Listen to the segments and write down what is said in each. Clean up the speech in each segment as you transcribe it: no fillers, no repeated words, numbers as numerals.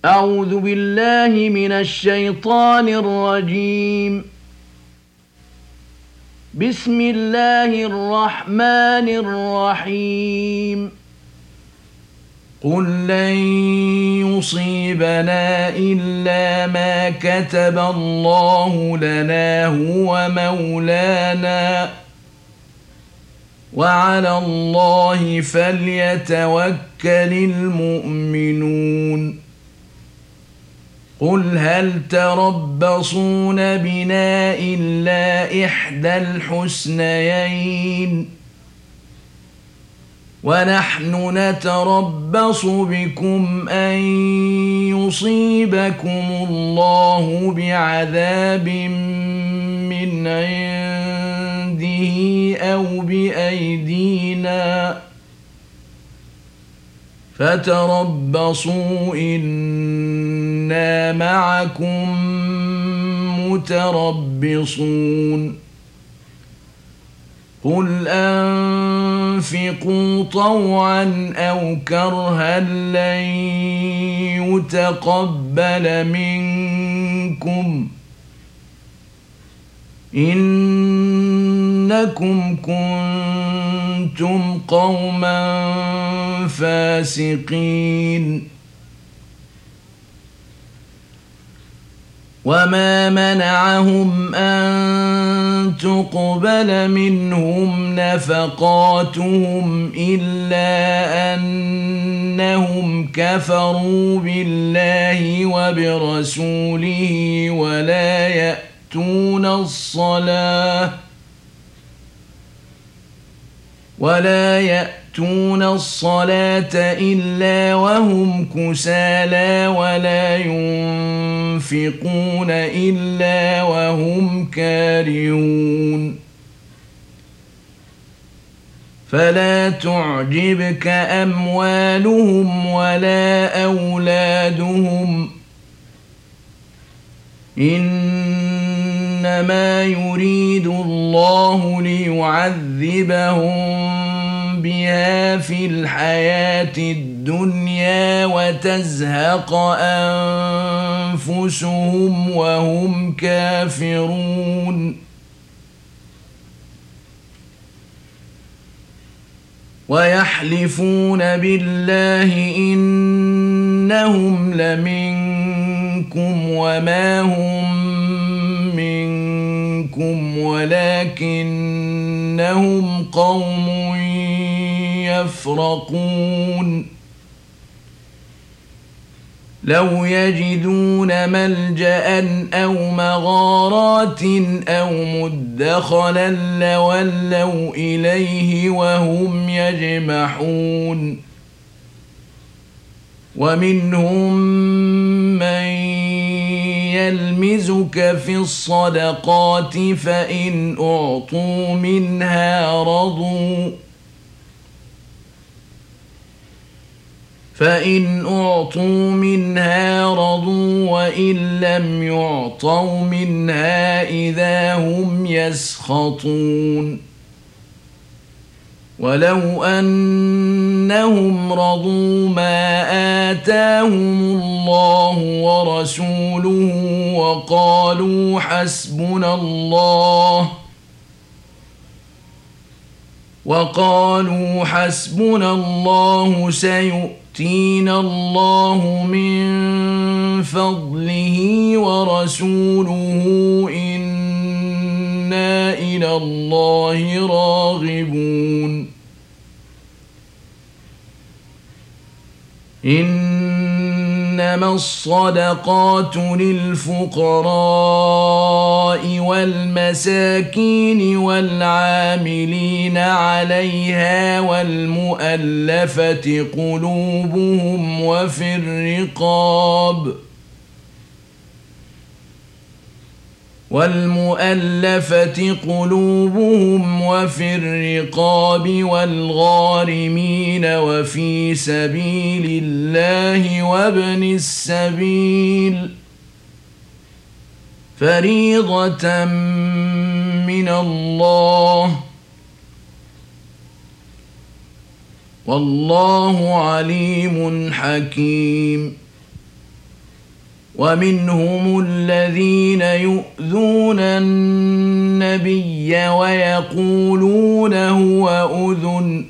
أعوذ بالله من الشيطان الرجيم. بسم الله الرحمن الرحيم. قل لن يصيبنا إلا ما كتب الله لنا هو مولانا وعلى الله فليتوكل المؤمنون. قل هل تربصون بنا إلا إحدى الحسنيين ونحن نتربص بكم أن يصيبكم الله بعذاب من عنده أو بأيدينا فتربصوا إنا معكم متربصون. قل أنفقوا طوعا أو كرها لن يتقبل منكم إنكم كنتم قوما فاسقين. وما منعهم أن تقبل منهم نفقاتهم إلا أنهم كفروا بالله وبرسوله ولا يأتون الصلاة إلا وهم كسالى ولا ينفقون إلا وهم كارهون. فلا تعجبك أموالهم ولا أولادهم إنما يريد الله ليعذبهم بها في الحياة الدنيا وتزهق أنفسهم وهم كافرون. ويحلفون بالله إنهم لمنكم وما هم منكم ولكنهم قوم يفرقون. لو يجدون ملجأ أو مغارات أو مدخلا لولوا إليه وهم يجمحون. ومنهم من يلمزك في الصدقات فإن أعطوا منها رضوا وإن لم يعطوا منها إذا هم يسخطون. ولو أنهم رضوا ما آتاهم الله ورسوله وقالوا حسبنا الله سيؤتينا الله من فضله ورسوله إنا إلى الله راغبون. إنما الصدقات للفقراء والمساكين والعاملين عليها والمؤلفة قلوبهم وفي الرقاب والغارمين وفي سبيل الله وابن السبيل فريضة من الله والله عليم حكيم. ومنهم الذين يؤذون النبي ويقولون هو أذن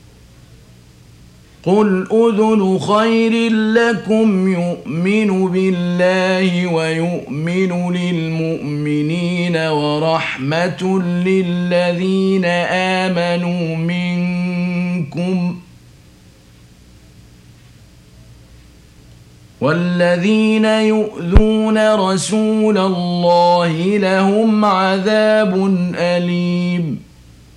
قل أذن خير لكم يؤمن بالله ويؤمن للمؤمنين ورحمة للذين آمنوا منكم والذين يؤذون رسول الله لهم عذاب أليم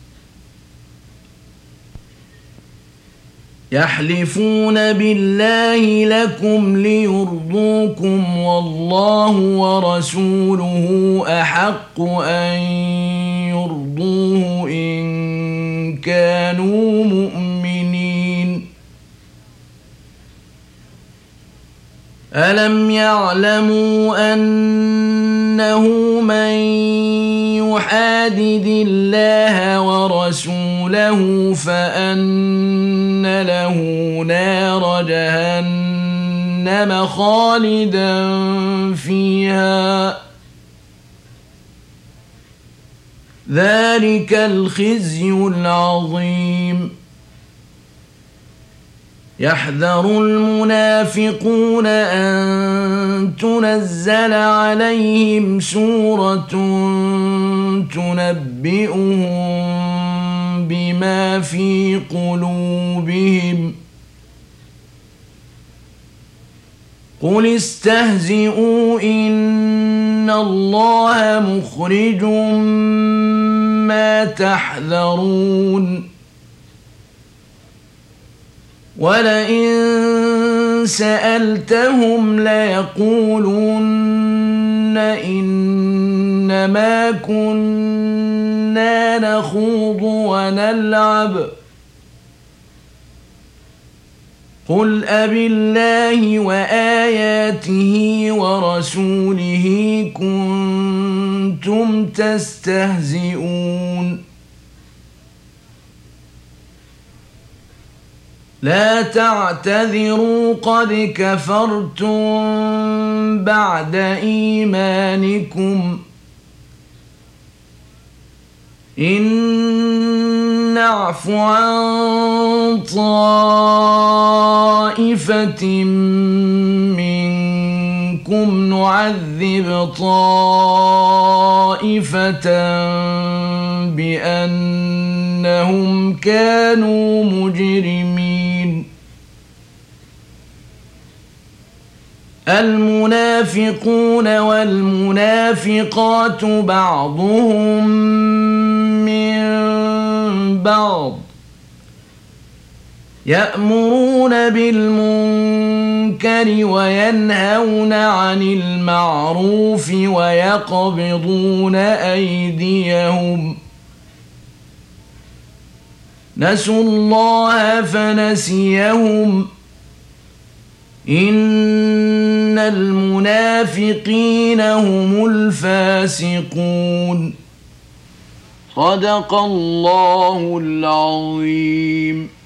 يحلفون بالله لكم ليرضوكم والله ورسوله أحق أن يرضوه إن كانوا مؤمنين ألم يعلموا أنه من يحادد الله ورسوله فأن له نار جهنم خالدا فيها ذلك الخزي العظيم يحذر المنافقون أن تنزل عليهم سورة تنبئهم بما في قلوبهم قل استهزئوا إن الله مخرج ما تحذرون ولئن سألتهم ليقولن إنما كنا نخوض ونلعب قل أبالله وآياته ورسوله كنتم تستهزئون لا تعتذروا قد كفرتم بعد إيمانكم إن نعف عن طائفة منكم نعذب طائفة بأنهم كانوا مجرمين المنافقون والمنافقات بعضهم من بعض يأمرون بالمنكر وينهون عن المعروف ويقبضون أيديهم نسوا الله فنسيهم إن المنافقين هم الفاسقون صدق الله العظيم.